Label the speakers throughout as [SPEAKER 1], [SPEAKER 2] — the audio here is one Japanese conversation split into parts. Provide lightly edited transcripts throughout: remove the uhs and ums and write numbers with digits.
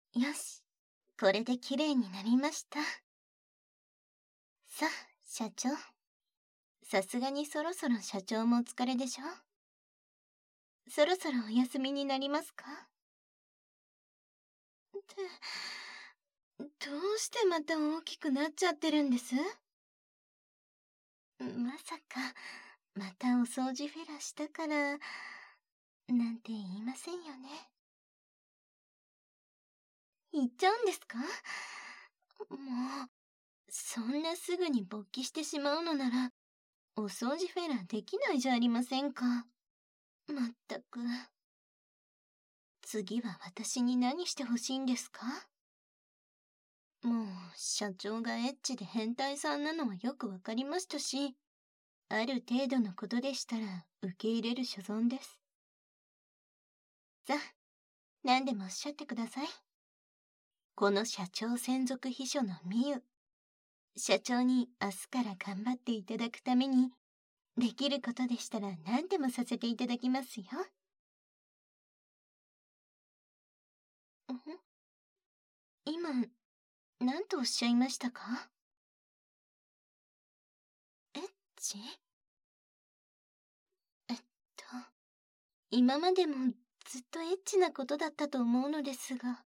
[SPEAKER 1] よし、これできれいになりました。さあ、社長。さすがにそろそろ社長もお疲れでしょ。そろそろお休みになりますか？って、どうしてまた大きくなっちゃってるんです？まさか、またお掃除フェラしたから、なんて言いませんよね。言っちゃうんですか？もう、そんなすぐに勃起してしまうのなら、お掃除フェラできないじゃありませんか。まったく。次は私に何してほしいんですか？もう、社長がエッチで変態さんなのはよくわかりましたし、ある程度のことでしたら受け入れる所存です。さあ、何でもおっしゃってください。この社長専属秘書のみゆ。社長に明日から頑張っていただくために、できることでしたら何でもさせていただきますよ。今、何とおっしゃいましたか？エッチ？えっと、今までもずっとエッチなことだったと思うのですが、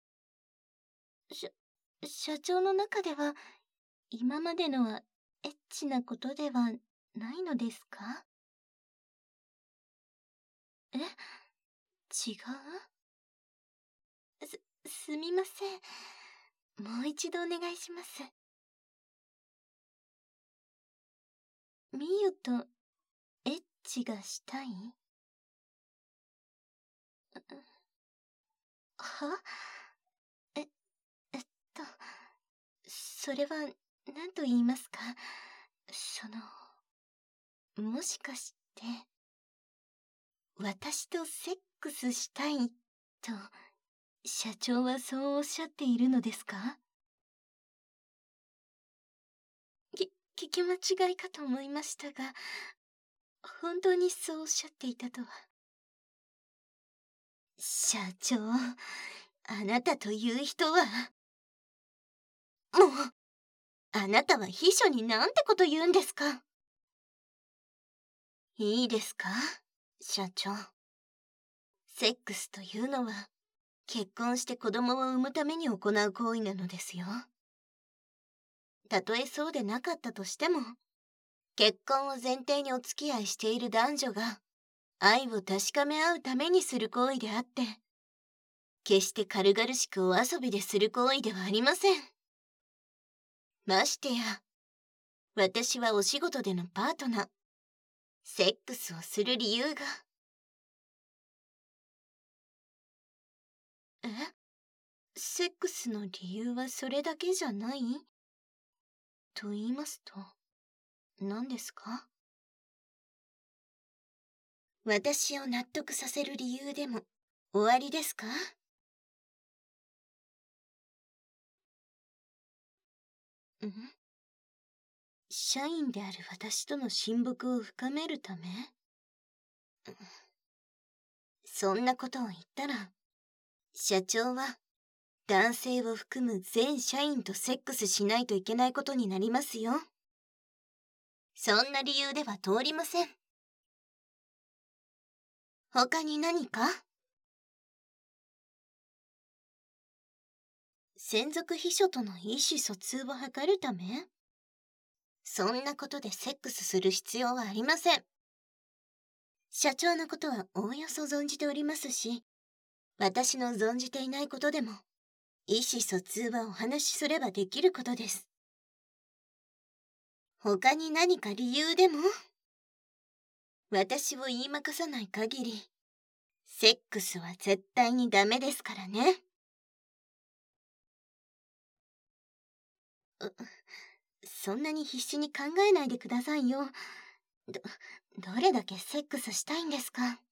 [SPEAKER 1] 社長の中では今までのはエッチなことではないのですか？え？違う？すみません。もう一度お願いします。みゆとエッチがしたい？は？え、えっと、それは何と言いますか、もしかして、私とセックスしたいと、社長はそうおっしゃっているのですか？聞き間違いかと思いましたが、本当にそうおっしゃっていたとは。社長、あなたという人は、もう、あなたは秘書になんてこと言うんですか？いいですか、社長。セックスというのは、結婚して子供を産むために行う行為なのですよ。たとえそうでなかったとしても、結婚を前提にお付き合いしている男女が、愛を確かめ合うためにする行為であって、決して軽々しくお遊びでする行為ではありません。ましてや、私はお仕事でのパートナー、セックスをする理由が。え？セックスの理由はそれだけじゃない？と言いますと、何ですか？私を納得させる理由でも終わりですか？ん？社員である私との親睦を深めるため？そんなことを言ったら、社長は男性を含む全社員とセックスしないといけないことになりますよ。そんな理由では通りません。他に何か？専属秘書との意思疎通を図るため？そんなことでセックスする必要はありません。社長のことはおおよそ存じておりますし、私の存じていないことでも、意思疎通はお話しすればできることです。他に何か理由でも？私を言いまかさない限り、セックスは絶対にダメですからね。そんなに必死に考えないでくださいよ。ど、どれだけセックスしたいんですか？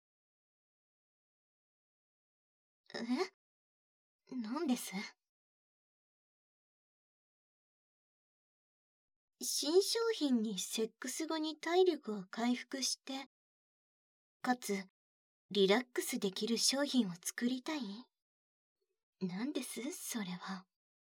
[SPEAKER 1] 何です？新商品にセックス後に体力を回復して、かつリラックスできる商品を作りたい？ 何ですそれは。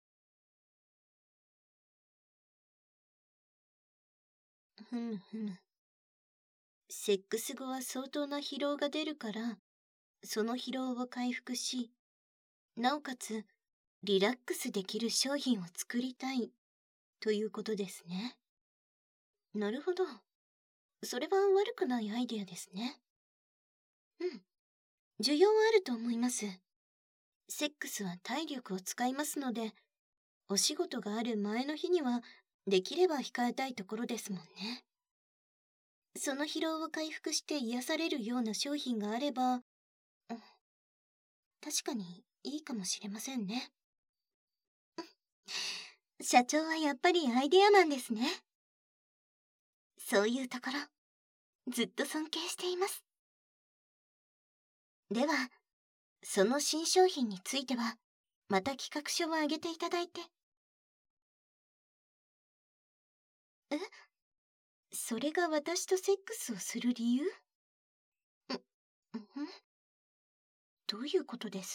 [SPEAKER 1] ふむふむ。セックス後は相当な疲労が出るから、その疲労を回復し、なおかつリラックスできる商品を作りたいということですね。なるほど。それは悪くないアイデアですね。うん。需要はあると思います。セックスは体力を使いますので、お仕事がある前の日にはできれば控えたいところですもんね。その疲労を回復して癒されるような商品があれば、確かにいいかもしれませんね。社長はやっぱりアイデアマンですね。そういうところ、ずっと尊敬しています。では、その新商品については、また企画書を上げていただいて。え？それが私とセックスをする理由？どういうことです？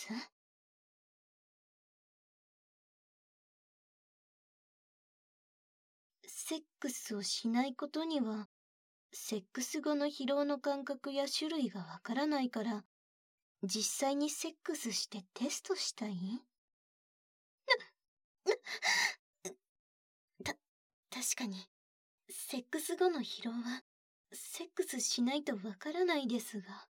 [SPEAKER 1] セックスをしないことには、セックス後の疲労の感覚や種類がわからないから、実際にセックスしてテストしたい？た、確かに、セックス後の疲労は、セックスしないとわからないですが。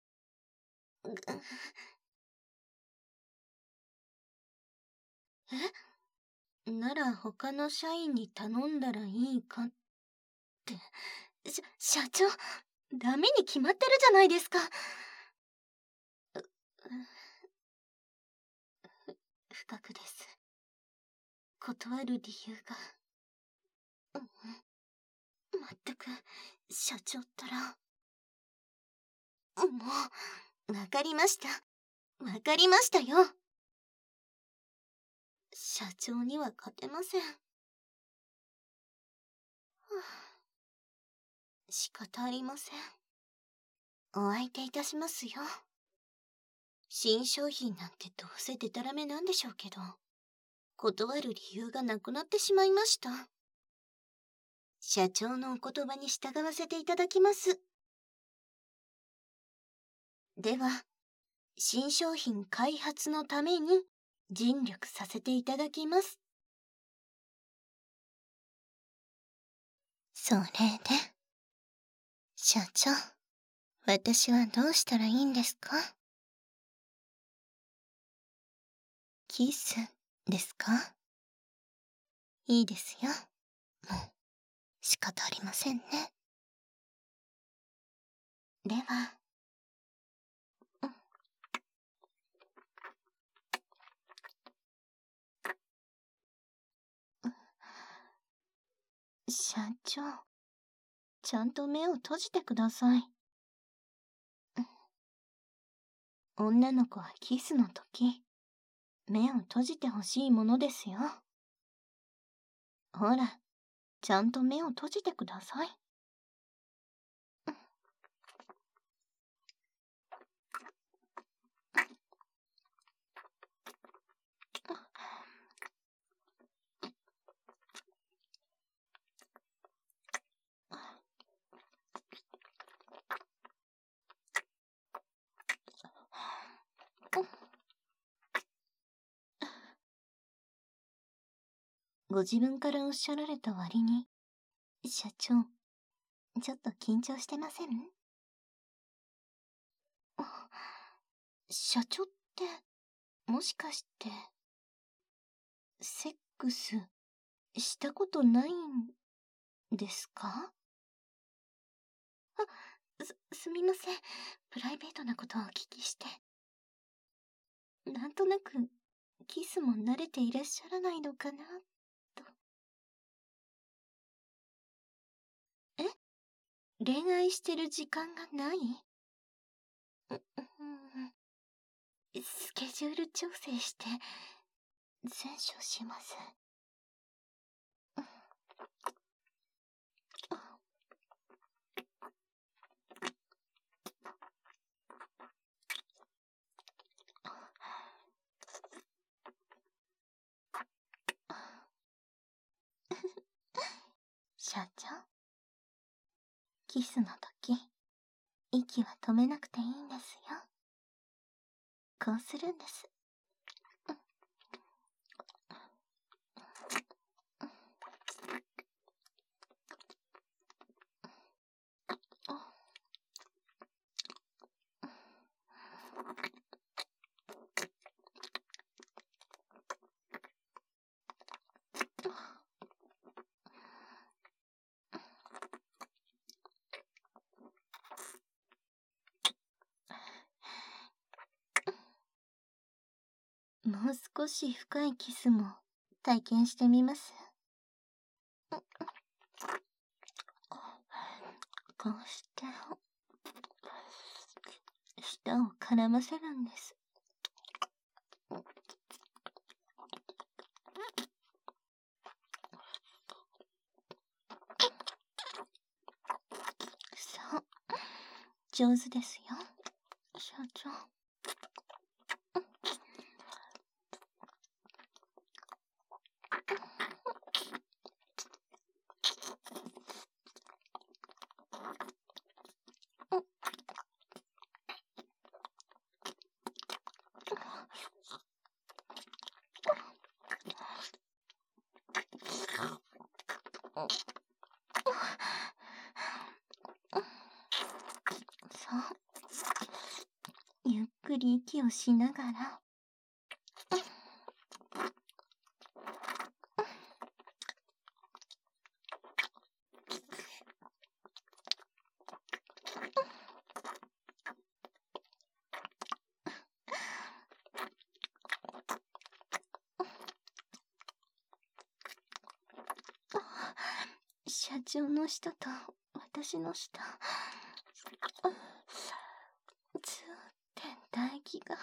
[SPEAKER 1] なら他の社員に頼んだらいいかって。社長、ダメに決まってるじゃないですか。不覚です。断る理由が。まったく、社長ったら。もう、わかりました。わかりましたよ。社長には勝てません。仕方ありません。お相手いたしますよ。新商品なんてどうせデタラメなんでしょうけど、断る理由がなくなってしまいました。社長のお言葉に従わせていただきます。では、新商品開発のために尽力させていただきます。それで、社長、私はどうしたらいいんですか？キスですか？いいですよ。もう仕方ありませんね。では、社長、ちゃんと目を閉じてください。女の子はキスの時、目を閉じてほしいものですよ。ほら、ちゃんと目を閉じてください。ご自分からおっしゃられた割に、社長、ちょっと緊張してません？社長って、もしかして、セックスしたことないんですか？すみません。プライベートなことをお聞きして。なんとなく、キスも慣れていらっしゃらないのかな、と。え？恋愛してる時間がない？スケジュール調整して、善処します。 社長、キスの時、息は止めなくていいんですよ。こうするんです。もう少し深いキスも体験してみます。こうして舌を絡ませるんです。そう、上手ですよ、社長。そう、ゆっくり息をしながら。社長の舌と私の舌、ずって唾液が。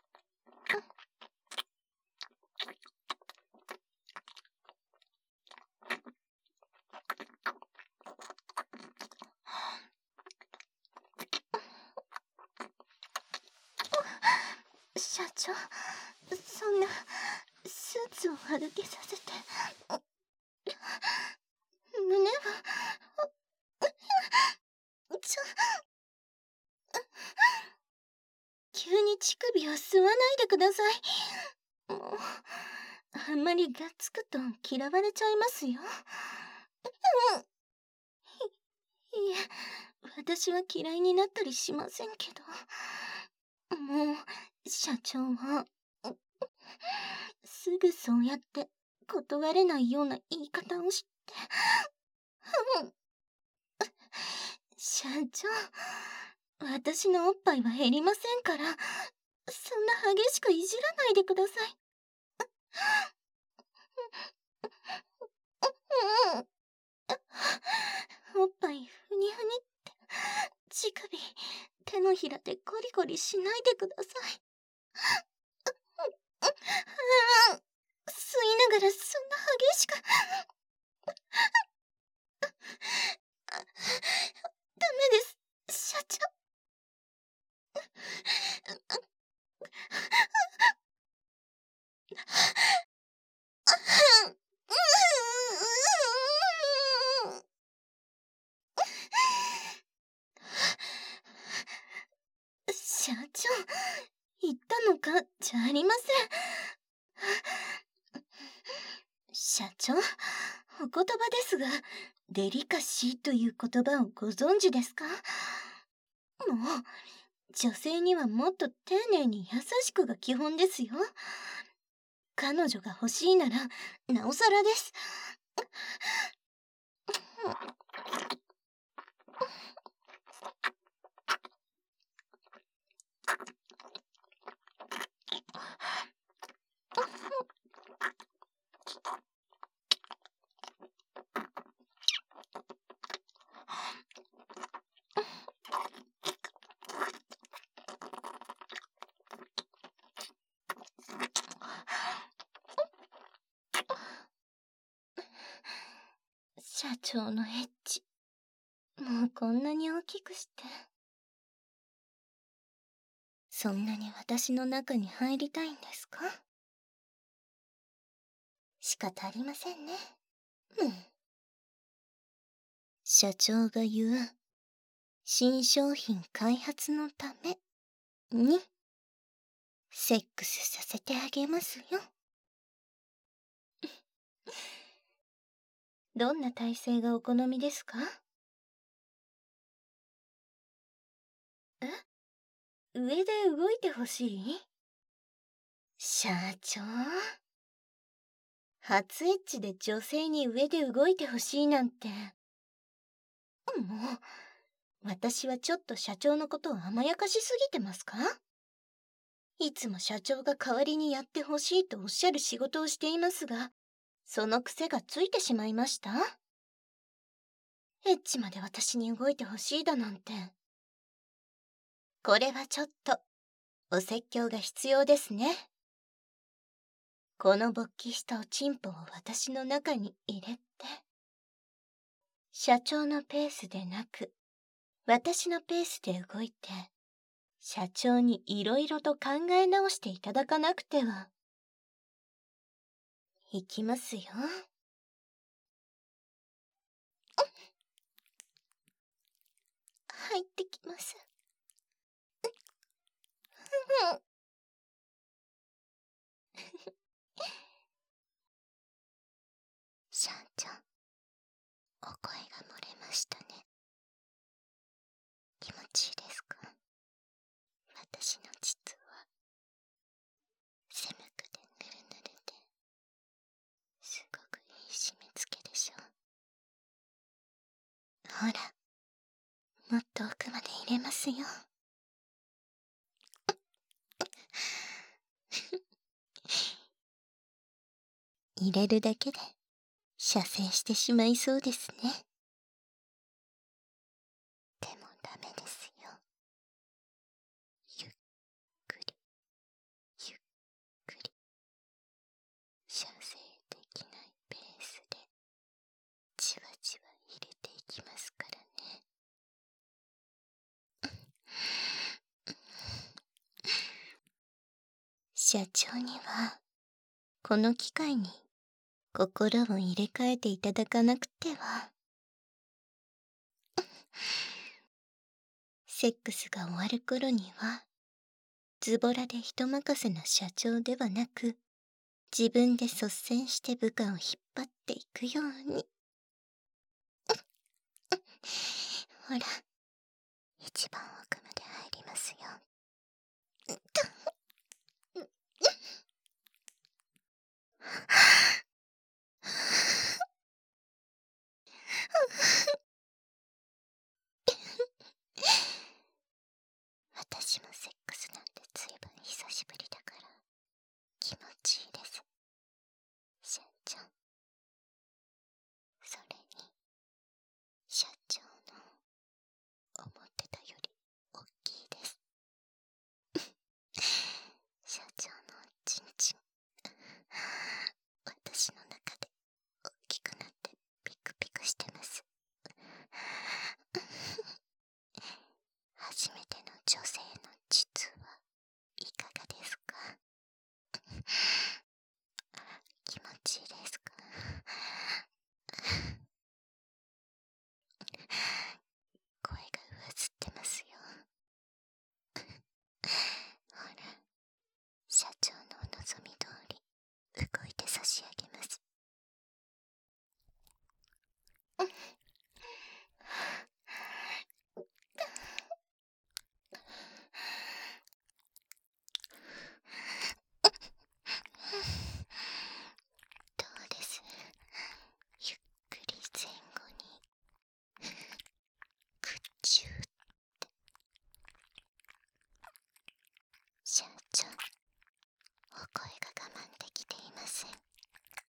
[SPEAKER 1] 社長、そんなスーツを歩けさせて。胸は急に乳首を吸わないでください。もうあんまりがっつくと嫌われちゃいますよ。いえ、私は嫌いになったりしませんけど。もう社長はすぐそうやって断れないような言い方をして。社長、私のおっぱいは減りませんから、そんな激しくいじらないでください。おっぱいふにふにって、乳首、手のひらでゴリゴリしないでください。吸いながらそんな激しく。ダメです、社長。社長、言ったのかじゃありません。社長、お言葉ですが、デリカシーという言葉をご存知ですか？もう、女性にはもっと丁寧に優しくが基本ですよ。彼女が欲しいなら、なおさらです。社長のエッチ、もうこんなに大きくして。そんなに私の中に入りたいんですか？仕方ありませんね。 社長が言う新商品開発のためにセックスさせてあげますよ。どんな体勢がお好みですか？上で動いてほしい？社長、初エッチで女性に上で動いてほしいなんて。もう、私はちょっと社長のことを甘やかしすぎてますか？いつも社長が代わりにやってほしいとおっしゃる仕事をしていますが、その癖がついてしまいました？エッチまで私に動いてほしいだなんて。これはちょっと、お説教が必要ですね。この勃起したおちんぽを私の中に入れて、社長のペースでなく、私のペースで動いて、社長にいろいろと考え直していただかなくては。いきますよ。入ってきます。社長、お声が漏れましたね。気持ちいいですか？私の膣は狭くてぬるぬるで、すごくいい締め付けでしょ。ほら、もっと奥まで入れますよ。入れるだけで射精してしまいそうですね。でもダメですよ。ゆっくり、ゆっくり。射精できないペースで、じわじわ入れていきますからね。社長には、この機会に心を入れ替えていただかなくては。セックスが終わる頃には、ズボラで人任せな社長ではなく、自分で率先して部下を引っ張っていくように。ほら、一番奥まで入りますよ。私もセックスなんてずいぶん久しぶりだから気持ちいいです。社長。それに、社長の思ってたより大きいです。社長のチンチン、私の中で大きくなってピクピクしてます。初めての女性の膣はいかがですか？気持ちいいですか？声が上ずってますよ。ほら、社長のお望み通り動いて差し上げます。どうです？ゆっくり前後にくっちゅーって。社長、お声が我慢できていません。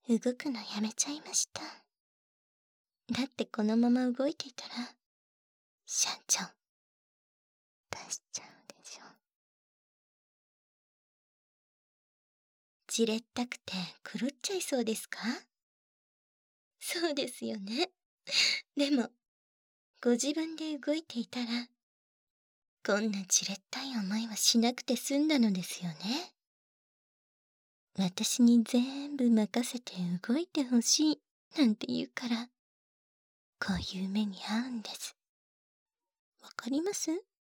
[SPEAKER 1] 動くのやめちゃいました。だってこのまま動いていたら、社長、出しちゃうでしょ。じれったくて狂っちゃいそうですか？そうですよね。でも、ご自分で動いていたら、こんなじれったい思いはしなくて済んだのですよね。私に全部任せて動いてほしいなんて言うから、こういう目に遭うんです。わかります？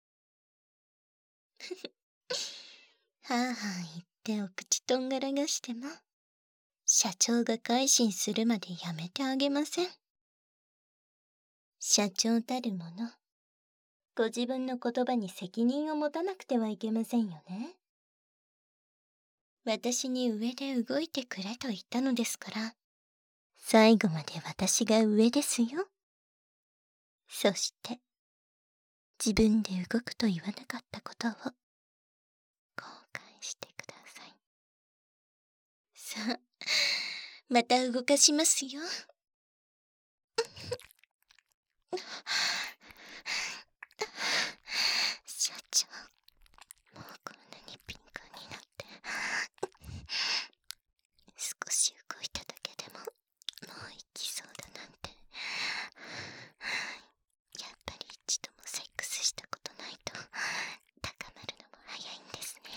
[SPEAKER 1] はぁはぁ言ってお口とんがらがしても、社長が改心するまでやめてあげません。社長たるもの、ご自分の言葉に責任を持たなくてはいけませんよね。私に上で動いてくれと言ったのですから、最後まで私が上ですよ。そして、自分で動くと言わなかったことを、後悔してください。さあ、また動かしますよ。社長、もうこんなに敏感になって、少し動いただけでも、もう行きそうだなんて。やっぱり一度もセックスしたことないと、高まるのも早いんですね。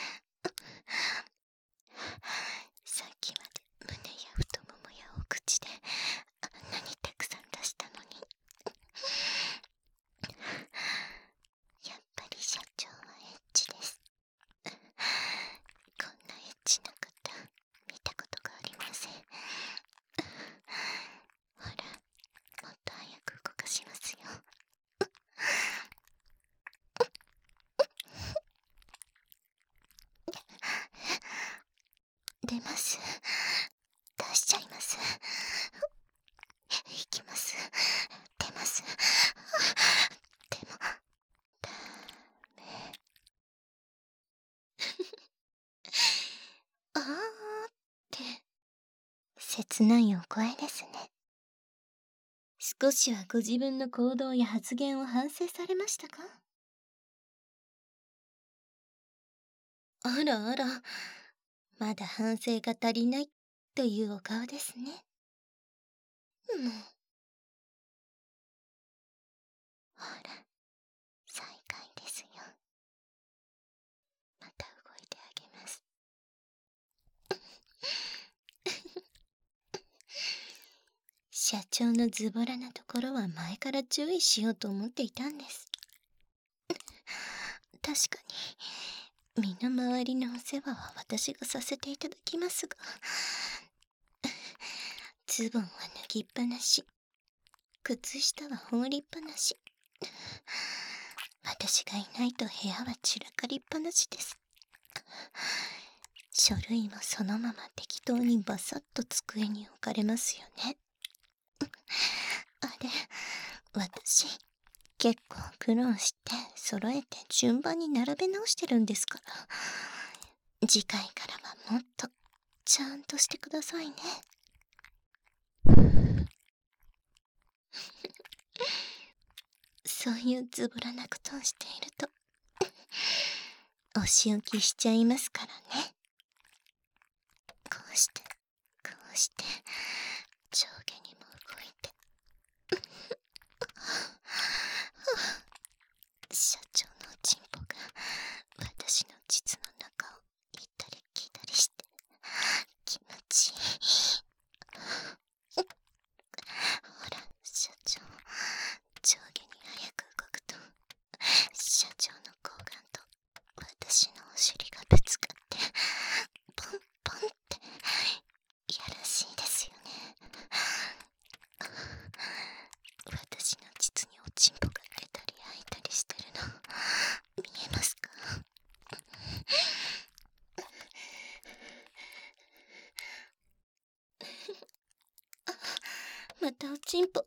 [SPEAKER 1] さっきまで胸や太ももやお口であんなにたくさん出したのに。やっぱり社長はエッチです。こんなエッチな方見たことがありません。ほら、もっと早く動かしますよ。出ます。出しちゃいます。行きます。出ます。でも、ダメ。あーって切ないお声ですね。少しはご自分の行動や発言を反省されましたか？あらあら、まだ反省が足りないというお顔ですね。もう。ほら、再開ですよ。また動いてあげます。社長のズボラなところは前から注意しようと思っていたんです。確かに、身の回りのお世話は私がさせていただきますが、ズボンは脱ぎっぱなし、靴下は放りっぱなし。私がいないと部屋は散らかりっぱなしです。書類もそのまま適当にバサッと机に置かれますよね。あれ、私、結構苦労して揃えて順番に並べ直してるんですから。次回からはもっとちゃんとしてくださいね。そういうズボラなことをしていると、お仕置きしちゃいますからね。こうして、こうして、上下にも動いて。社長のチンポが私の膣の中を行ったり来たりして気持ちいい。ほら、社長、上下に早く動くと社長の睾丸と私のお尻がぶつかってポンポンってやらしいですよね。私の膣におちんぽが出たり開いたりしてるの見えますか？またおちんぽ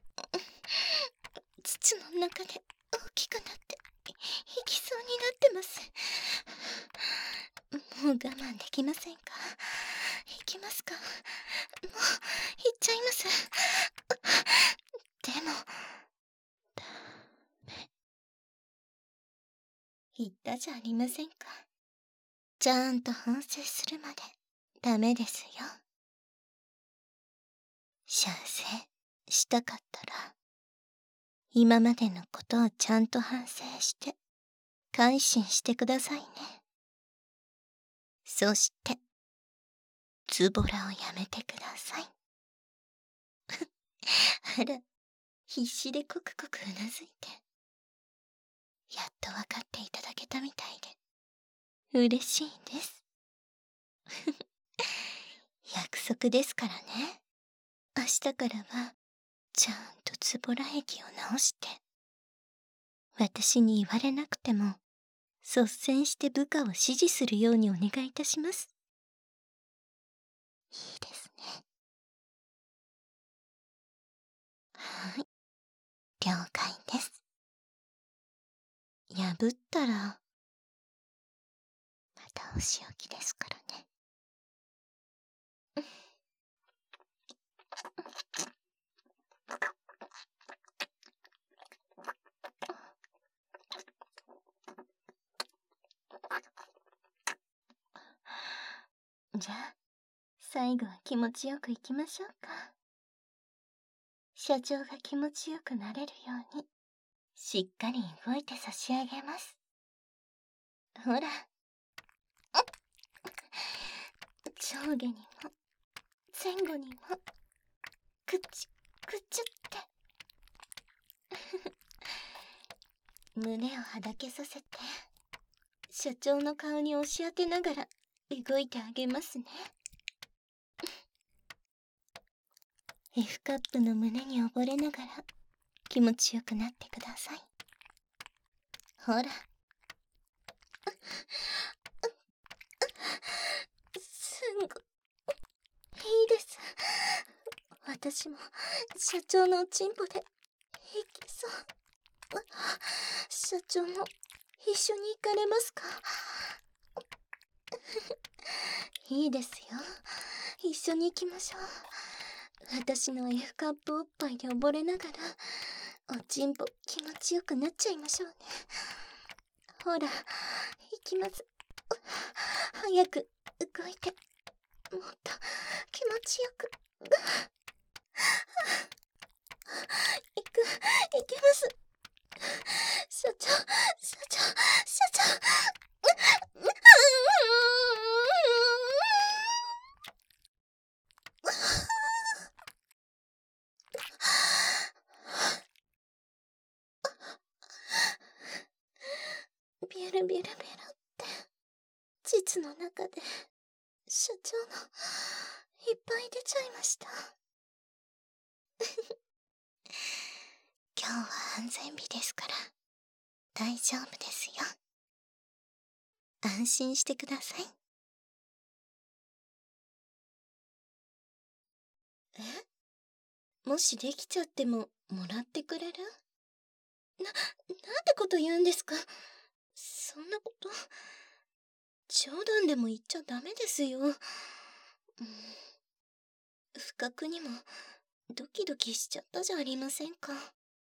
[SPEAKER 1] 膣の中で大きくなっていきそうになってます。もう我慢できませんか？いきますか？ 行っちゃいます。でも、ダメ。言ったじゃありませんか。ちゃんと反省するまでダメですよ。射精したかったら、今までのことをちゃんと反省して改心してくださいね。そしてズボラをやめてください。あら、必死でコクコクうなずいて、やっと分かっていただけたみたいで嬉しいです。約束ですからね。明日からはちゃんとズボラ液を直して、私に言われなくても率先して部下を指示するようにお願いいたします。いいですね。はい、了解です。破ったらまたお仕置きですからね。じゃあ最後は気持ちよくいきましょうか。社長が気持ちよくなれるようにしっかり動いて差し上げます。ほら、上下にも前後にもくっちくっちゅって胸をはだけさせて社長の顔に押し当てながら動いてあげますね。F カップの胸に溺れながら気持ちよくなってください。ほら、すんごいいいです。私も社長のおちんぽでいけそう。社長も一緒に行かれますか？いいですよ。一緒に行きましょう。私の F カップおっぱいで溺れながらおちんぽ気持ちよくなっちゃいましょうね。ほら、行きます。早く動いて、もっと気持ちよく。行けます。社長、社長、社長。ビュルビュルビュルって膣の中で社長のいっぱい出ちゃいました。今日は安全日ですから大丈夫ですよ。安心してください。もしできちゃってももらってくれる？なんてこと言うんですか。そんなこと、冗談でも言っちゃダメですよ。不覚にもドキドキしちゃったじゃありませんか。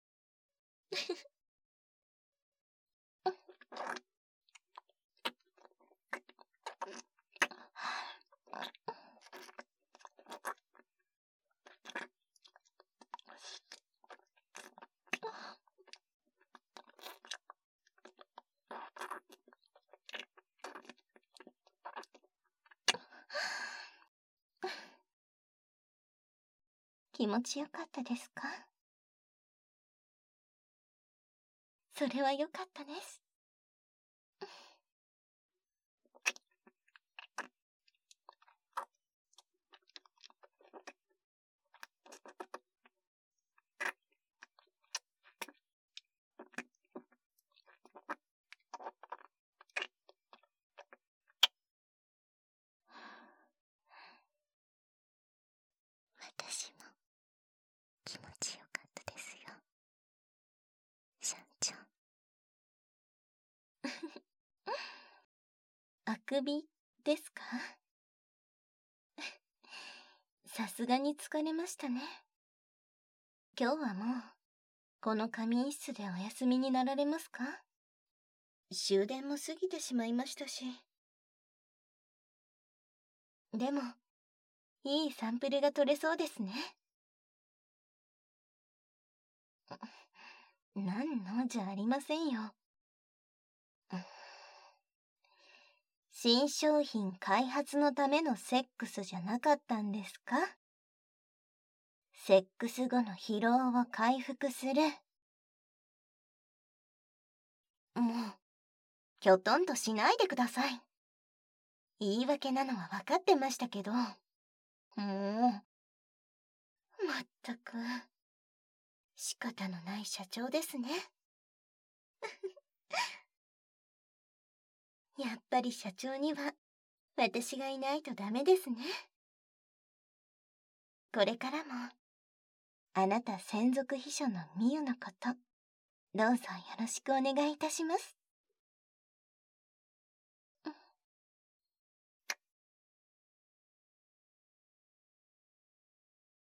[SPEAKER 1] 気持ちよかったですか？それはよかったです。私も気持ちよかったですよ、社長。あくびですか？ さすがに疲れましたね。今日はもう、この仮眠室でお休みになられますか？終電も過ぎてしまいましたし。でも、いいサンプルが取れそうですね。なんのじゃありませんよ。新商品開発のためのセックスじゃなかったんですか？セックス後の疲労を回復する。もう、きょとんとしないでください。言い訳なのは分かってましたけど。もう、まったく、仕方のない社長ですね。やっぱり社長には、私がいないとダメですね。これからも、あなた専属秘書のミユのこと、どうぞよろしくお願いいたします。